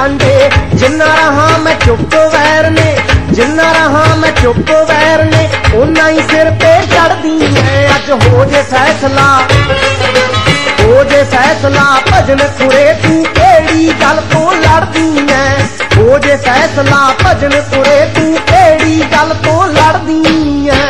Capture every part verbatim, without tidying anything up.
डांडे। जिन्ना रहा मैं चुप वैर ने, जिन्ना रहा मैं चुप वैर ने, उन्ना ही सिर पे चढ़दी है। अज हो जे फैसला, हो जे फैसला, भजन कुरे तू केड़ी गल तो लड़दी है। हो जे फैसला, भजन कुरे तू केड़ी गल तो लड़दी है।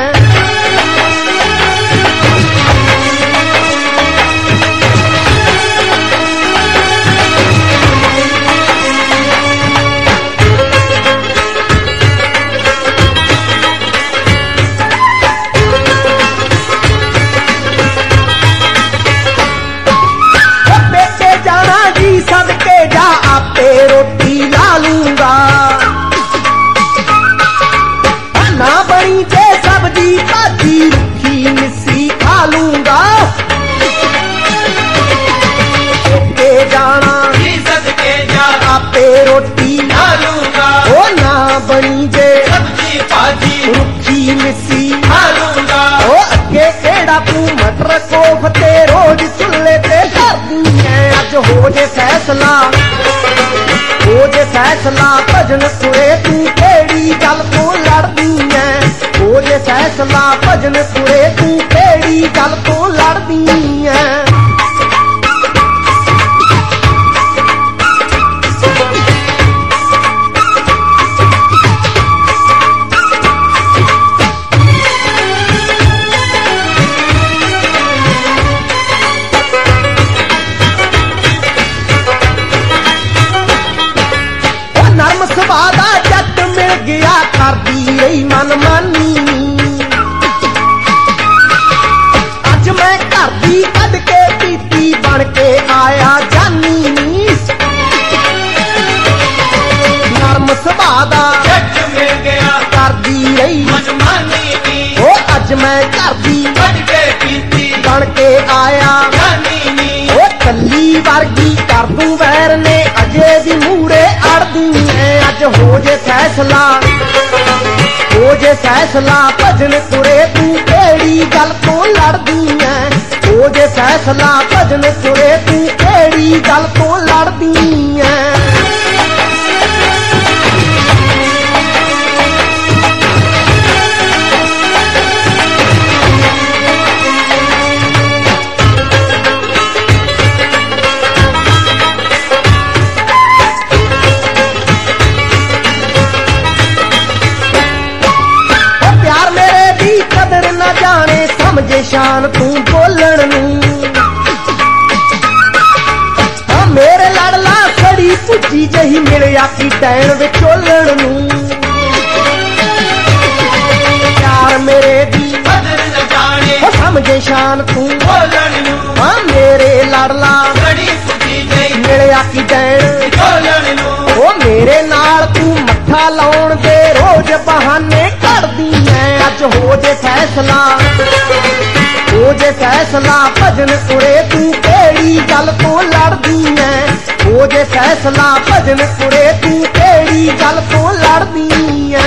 सदके जा आपे रोटी ला लूंगा, ना बनी जे सब्जी भाजी रूखी मिस्सी खा लूंगा। सदके जाना जी सदके जा आपे रोटी ला लूंगा, ओ ना बनी जे सब्जी भाजी रूखी मिस्सी खा लूंगा। ओ अगे केड़ा तू मटर कोफ्ते रोज चुल्ले ते करदी है। अज हो जे फैसला, हो जे फैसला, भजन कुरे तू केड़ी गल तो लड़दी है। हो जे फैसला, भजन कुरे तू केड़ी गल तो लड़दी है। सुभादा जट मिल गया करदी रही मनमानी। अज मैं घर दी कद के पीती बन के आया जानी। नरम सुभादा जट मिल गया करदी रही मनमानी। ओ अज मैं घर दी कद के पीती बन के आया जानी। ओ कली वर्गी कर दूं वैर ने, अजे दी मूड़े अड़दी है। अज हो जे फैसला, हो जे फैसला, भजन कुरे तू केड़ी गल तो लड़दी है। हो जे फैसला, भजन कुरे तू केड़ी गल तो लड़दी है। कदर न जाने समझे शान तू बोलन नूं। हाँ मेरे लड़ला सड़ी भुजी जही मिलिया की डैन विचोलन नूं। प्यार मेरे दी कदर न जाने समझे शान तू बोलन नूं। हाँ मेरे लड़ला सड़ी भुजी जही मिलिया की डैन विचोलन नूं। ओ मेरे नाल तू मत्था लाउण दे रोज बहाने करदी है। अज हो जे फैसला, हो जे फैसला, भजन कुरे तू केड़ी गल तो लड़दी है। हो जे फैसला, भजन कुरे तू केड़ी गल तो लड़दी है।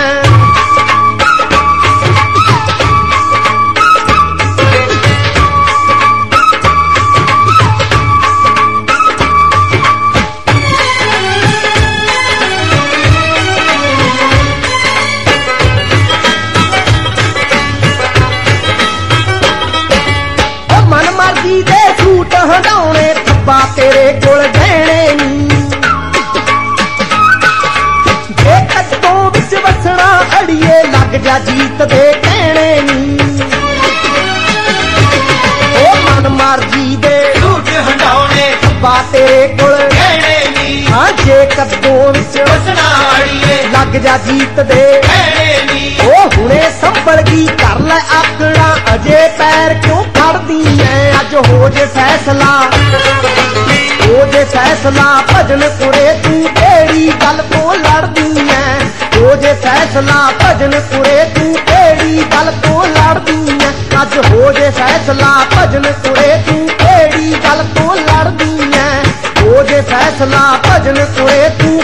दे सूट हटाने थप्पा तेरे कोल गहने नी। जे कट्टों विच वसना अड़िए लग जा जीत दे कहने नी। ओ मन मर्जी दे सूट हटाने थप्पा तेरे कोल गहने नी। हाँ जे कट्टों विच वसना अड़िए लग जा जीत दे कहने नी। ओ हुणे संभल गई कर ले आकड़ा अजे पैर क्यों फड़दी है। अज हो जे फैसला, हो जे फैसला, भजन कुरे तू केड़ी गल तो लड़दी है। हो जे फैसला, भजन कुरे तू केड़ी गल तो लड़दी है। अज हो जे फैसला, भजन कुरे तू केड़ी गल तो लड़दी है। हो जे फैसला, भजन कुरे तू